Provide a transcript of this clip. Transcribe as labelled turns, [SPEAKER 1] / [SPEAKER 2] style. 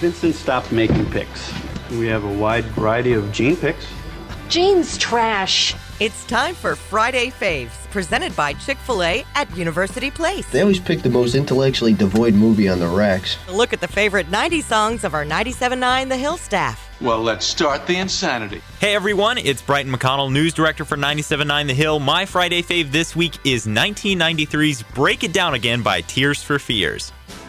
[SPEAKER 1] Vincent stopped making picks. We have a wide variety of Gene picks.
[SPEAKER 2] Gene's trash.
[SPEAKER 3] It's time for Friday Faves, presented by Chick-fil-A at University Place.
[SPEAKER 4] They always pick the most intellectually devoid movie on the racks.
[SPEAKER 3] Look at the favorite 90s songs of our 97.9 The Hill staff.
[SPEAKER 5] Well, let's start the insanity.
[SPEAKER 6] Hey everyone, it's Brighton McConnell, news director for 97.9 The Hill. My Friday fave this week is 1993's Break It Down Again by Tears for Fears.